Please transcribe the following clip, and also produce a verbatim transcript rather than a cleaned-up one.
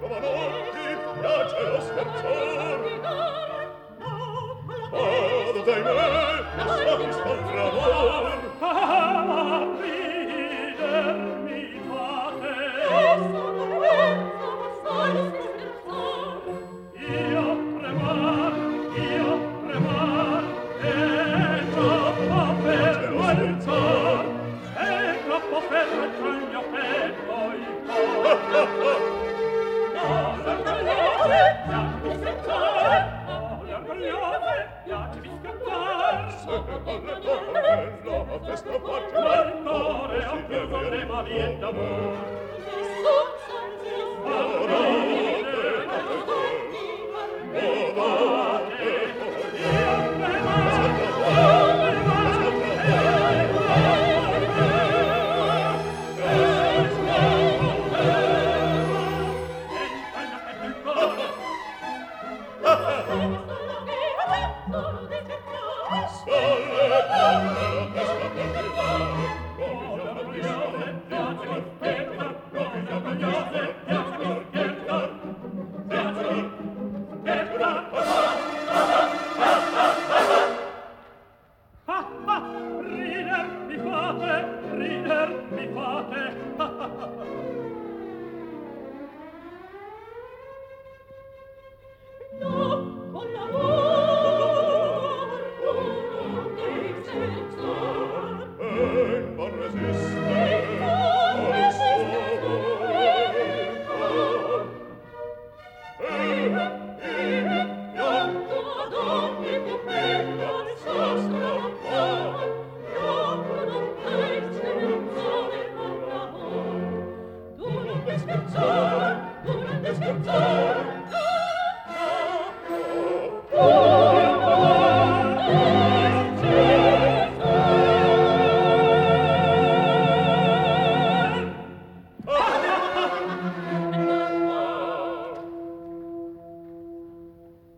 giovanotti piace lo scherzar. Vado dai me, non satisfa il amor. Ah, rider mi fate. Io tremar, io tremar, è troppo fermo il cor, è troppo fermo il mio petto il cor. No, l'orgogliose, piace scattare, no, l'orgogliose, piace scattare. Se alle donne la testa parte, Ma il cuore ha chiuso le mani d'amor.